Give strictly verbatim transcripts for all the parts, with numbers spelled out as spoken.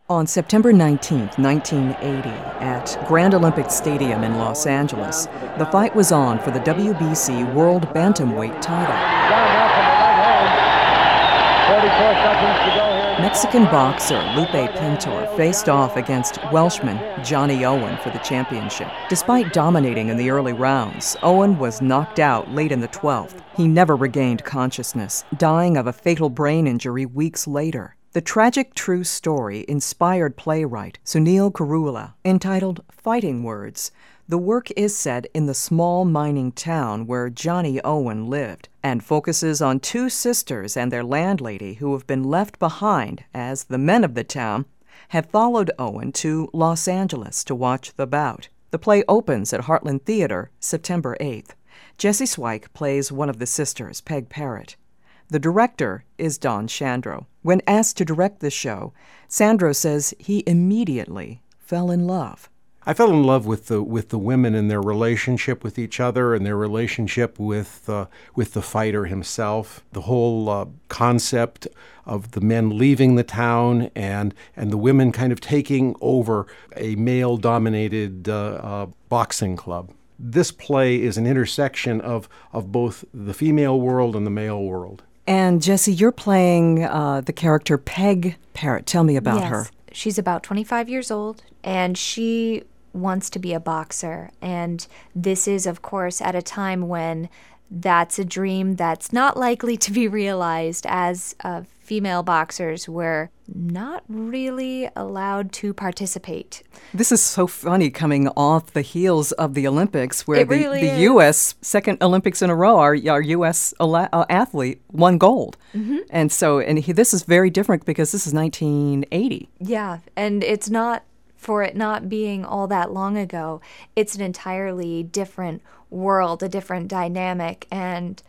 On September nineteenth, nineteen eighty, at Grand Olympic Stadium in Los Angeles, the fight was on for the W B C World Bantamweight title. Mexican boxer Lupe Pintor faced off against Welshman Johnny Owen for the championship. Despite dominating in the early rounds, Owen was knocked out late in the twelfth. He never regained consciousness, dying of a fatal brain injury weeks later. The tragic true story inspired playwright Sunil Karula, entitled Fighting Words. The work is set in the small mining town where Johnny Owen lived and focuses on two sisters and their landlady who have been left behind as the men of the town have followed Owen to Los Angeles to watch the bout. The play opens at Heartland Theater September eighth. Jessie Swyke plays one of the sisters, Peg Parrott. The director is Don Shandro. When asked to direct the show, Sandro says he immediately fell in love. I fell in love with the with the women and their relationship with each other and their relationship with uh, with the fighter himself. The whole uh, concept of the men leaving the town and and the women kind of taking over a male-dominated uh, uh, boxing club. This play is an intersection of of both the female world and the male world. And Jessie, you're playing uh, the character Peg Parrott. Tell me about yes. her. She's about twenty-five years old, and she wants to be a boxer. And this is, of course, at a time when that's a dream that's not likely to be realized, as uh, female boxers were not really allowed to participate. This is so funny coming off the heels of the Olympics, where It the, really the is. U S, second Olympics in a row, our, our U S ala- uh, athlete won gold. Mm-hmm. And so, and he, this is very different because this is nineteen eighty. Yeah, and it's not, for it not being all that long ago, it's an entirely different world, a different dynamic, and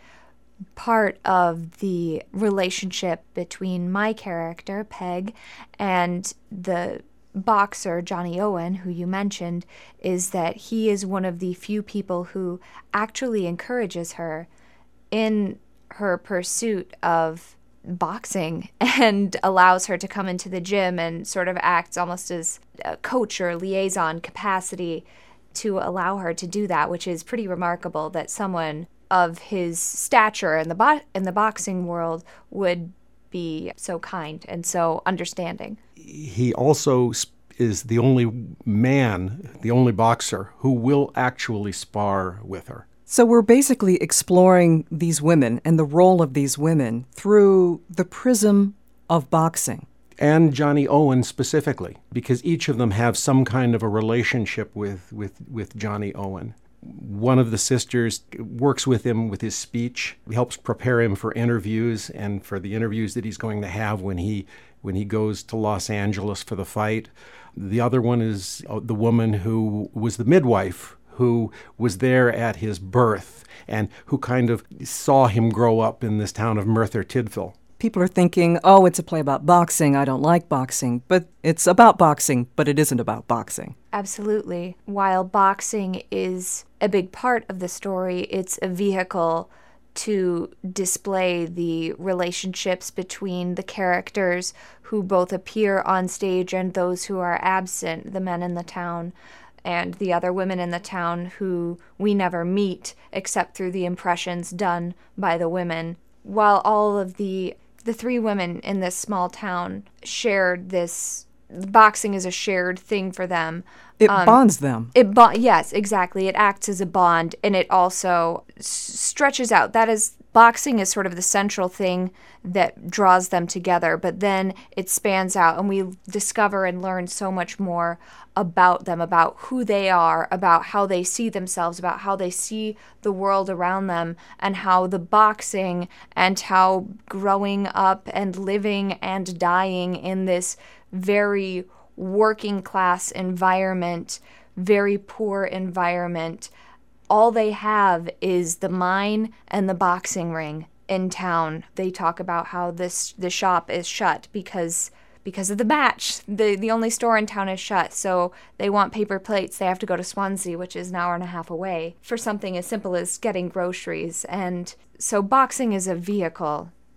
part of the relationship between my character, Peg, and the boxer, Johnny Owen, who you mentioned, is that he is one of the few people who actually encourages her in her pursuit of boxing and allows her to come into the gym and sort of acts almost as a coach or liaison capacity to allow her to do that, which is pretty remarkable that someone of his stature in the bo- in the boxing world would be so kind and so understanding. He also is the only man, the only boxer, who will actually spar with her. So we're basically exploring these women and the role of these women through the prism of boxing. And Johnny Owen specifically, because each of them have some kind of a relationship with, with, with Johnny Owen. One of the sisters works with him with his speech, helps prepare him for interviews and for the interviews that he's going to have when he when he goes to Los Angeles for the fight. The other one is the woman who was the midwife, who was there at his birth and who kind of saw him grow up in this town of Merthyr Tydfil. People are thinking, oh, it's a play about boxing, I don't like boxing. But it's about boxing, but it isn't about boxing. Absolutely. While boxing is a big part of the story, it's a vehicle to display the relationships between the characters who both appear on stage and those who are absent, the men in the town and the other women in the town who we never meet except through the impressions done by the women. While all of the the three women in this small town shared this, boxing is a shared thing for them. It um, bonds them. It bo- yes, exactly. It acts as a bond, and it also s- stretches out. That is, boxing is sort of the central thing that draws them together, but then it spans out, and we discover and learn so much more about them, about who they are, about how they see themselves, about how they see the world around them, and how the boxing and how growing up and living and dying in this very working class environment, very poor environment, all they have is the mine and the boxing ring in town. They talk about how this the shop is shut because because of the match. The the only store in town is shut, so they want paper plates. They have to go to Swansea, which is an hour and a half away, for something as simple as getting groceries. And so boxing is a vehicle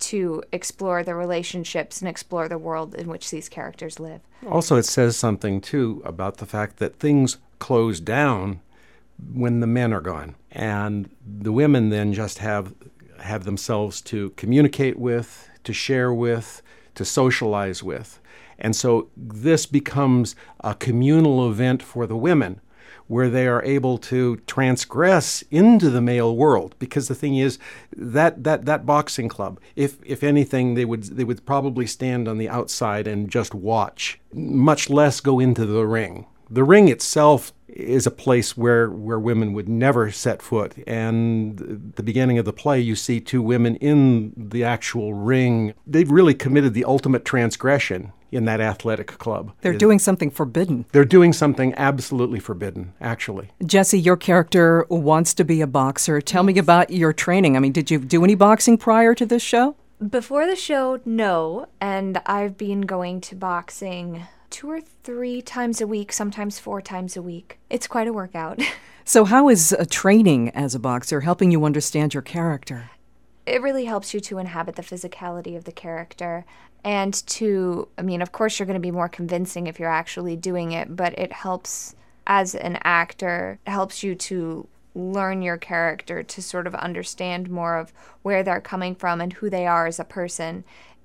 to explore the relationships and explore the world in which these characters live. Also, it says something, too, about the fact that things close down when the men are gone. And the women then just have have themselves to communicate with, to share with, to socialize with. And so this becomes a communal event for the women, where they are able to transgress into the male world. Because the thing is, that that that boxing club, if if anything, they would they would probably stand on the outside and just watch, much less go into the ring. The ring itself is a place where, where women would never set foot. And at the beginning of the play, you see two women in the actual ring. They've really committed the ultimate transgression in that athletic club. They're doing something forbidden. They're doing something absolutely forbidden, actually. Jessie, your character wants to be a boxer. Tell me about your training. I mean, did you do any boxing prior to this show? Before the show, no. And I've been going to boxing two or three times a week, sometimes four times a week. It's quite a workout. So how is uh, training as a boxer helping you understand your character? It really helps you to inhabit the physicality of the character and to, I mean, of course you're going to be more convincing if you're actually doing it, but it helps as an actor, it helps you to learn your character, to sort of understand more of where they're coming from and who they are as a person.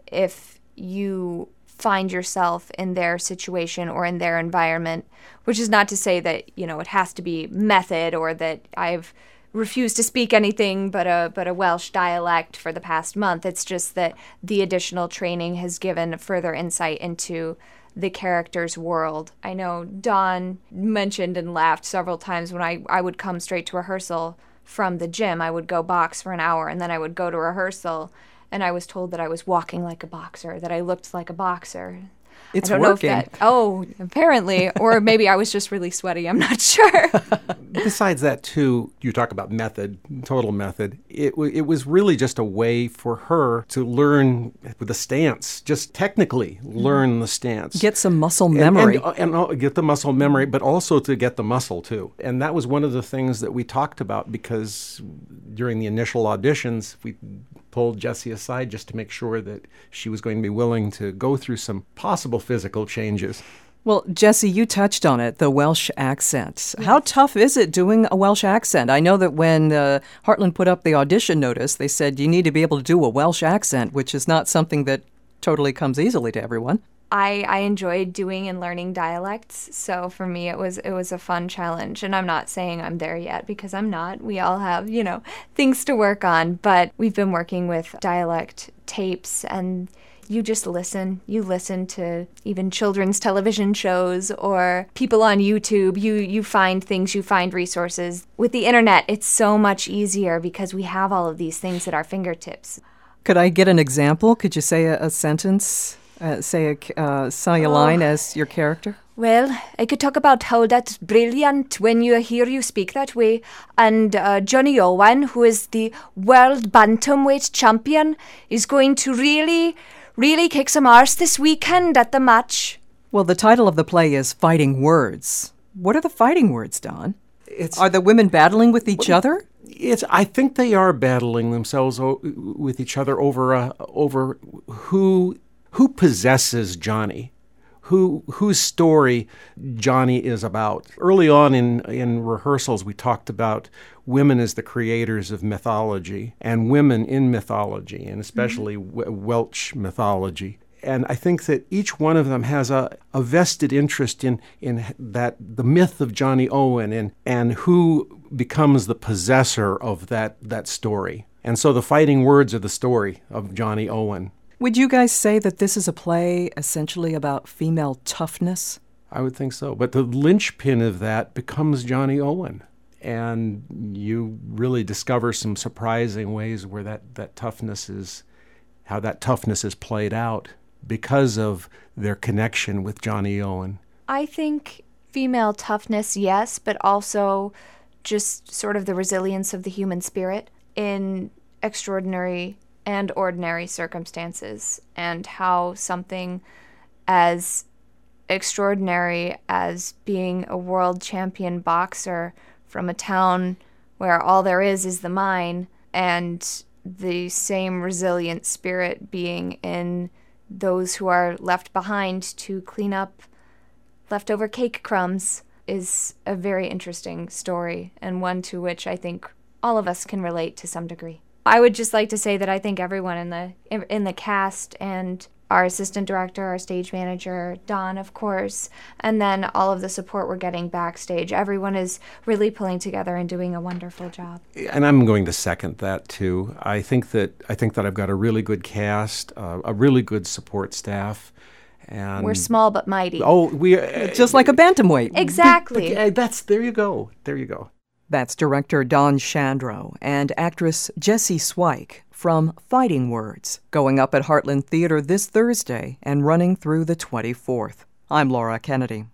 If you find yourself in their situation or in their environment, which is not to say that, you know, it has to be method or that I've refused to speak anything but a but a Welsh dialect for the past month. It's just that the additional training has given further insight into the character's world. I know Dawn mentioned and laughed several times when I, I would come straight to rehearsal from the gym. I would go box for an hour and then I would go to rehearsal. And I was told that I was walking like a boxer, that I looked like a boxer. It's I don't working. know if that, oh, apparently. Or maybe I was just really sweaty. I'm not sure. Besides that, too, you talk about method, total method. It, w- it was really just a way for her to learn with the stance, just technically learn the stance. Get some muscle memory. And, and, and uh, get the muscle memory, but also to get the muscle, too. And that was one of the things that we talked about because during the initial auditions, we pulled Jessie aside just to make sure that she was going to be willing to go through some possible physical changes. Well, Jessie, you touched on it, the Welsh accent. How tough is it doing a Welsh accent? I know that when uh, Heartland put up the audition notice, they said you need to be able to do a Welsh accent, which is not something that totally comes easily to everyone. I, I enjoyed doing and learning dialects, so for me it was it was a fun challenge. And I'm not saying I'm there yet because I'm not. We all have, you know, things to work on, but we've been working with dialect tapes and you just listen. You listen to even children's television shows or people on YouTube. You you find things, you find resources. With the internet, it's so much easier because we have all of these things at our fingertips. Could I get an example? Could you say a, a sentence? Uh, say a, uh, say a line Oh. as your character? Well, I could talk about how that's brilliant when you hear you speak that way. And uh, Johnny Owen, who is the world bantamweight champion, is going to really, really kick some arse this weekend at the match. Well, the title of the play is Fighting Words. What are the fighting words, Don? It's, Are the women battling with each other? it's. I think they are battling themselves o- with each other over uh, over who who possesses Johnny, who whose story Johnny is about. Early on in in rehearsals, we talked about women as the creators of mythology and women in mythology, and especially mm-hmm. w- Welsh mythology. And I think that each one of them has a, a vested interest in, in that the myth of Johnny Owen and, and who becomes the possessor of that, that story. And so the fighting words are the story of Johnny Owen. Would you guys say that this is a play essentially about female toughness? I would think so. But the linchpin of that becomes Johnny Owen. And you really discover some surprising ways where that, that toughness is, how that toughness is played out because of their connection with Johnny Owen. I think female toughness, yes, but also just sort of the resilience of the human spirit in extraordinary and ordinary circumstances, and how something as extraordinary as being a world champion boxer from a town where all there is is the mine, and the same resilient spirit being in those who are left behind to clean up leftover cake crumbs is a very interesting story, and one to which I think all of us can relate to some degree. I would just like to say that I think everyone in the in the cast, and our assistant director, our stage manager, Don, of course, and then all of the support we're getting backstage, everyone is really pulling together and doing a wonderful job. And I'm going to second that too. I think that I think that I've got a really good cast, uh, a really good support staff. And we're small but mighty. Oh, we uh, just like a bantamweight. Exactly. But, but, uh, that's there you go. There you go. That's director Don Chandro and actress Jessie Swike from Fighting Words, going up at Heartland Theater this Thursday and running through the twenty-fourth. I'm Laura Kennedy.